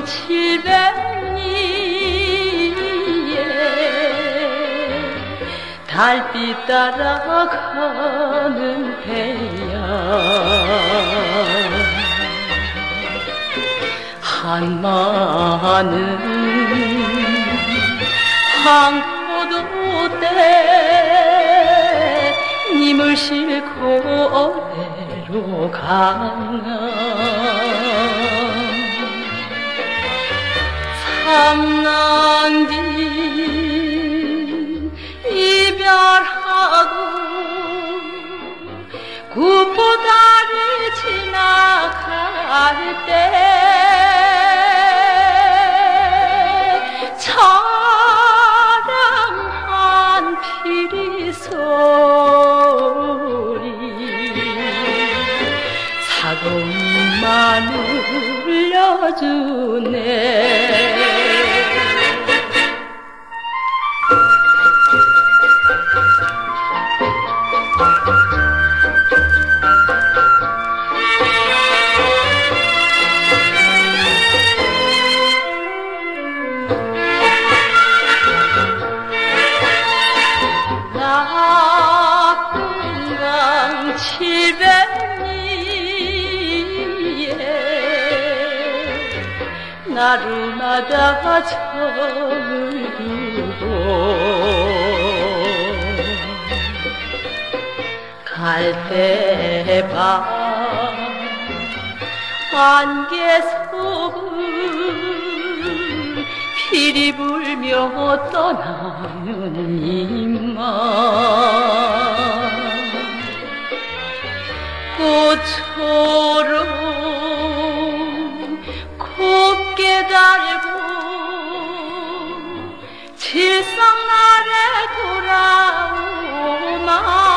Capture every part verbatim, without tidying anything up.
칠백리에 달빛 따라가는 배야 한마는 황포도 때 님을 싣고 어디로 가나 삼난 뒤 이별하고 구포다리 지나갈 때 차량한 피리 소리 사금만 울려주네 나루마다 정을 두고 갈대밭 안개 속을 피리 불며 떠나는 이만 꽃처럼 곱게 달고 칠성날에 돌아오마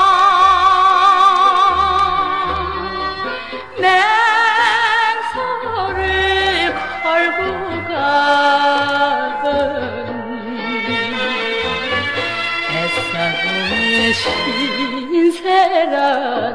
맹서를 걸고 가는 뱃사공의 신세라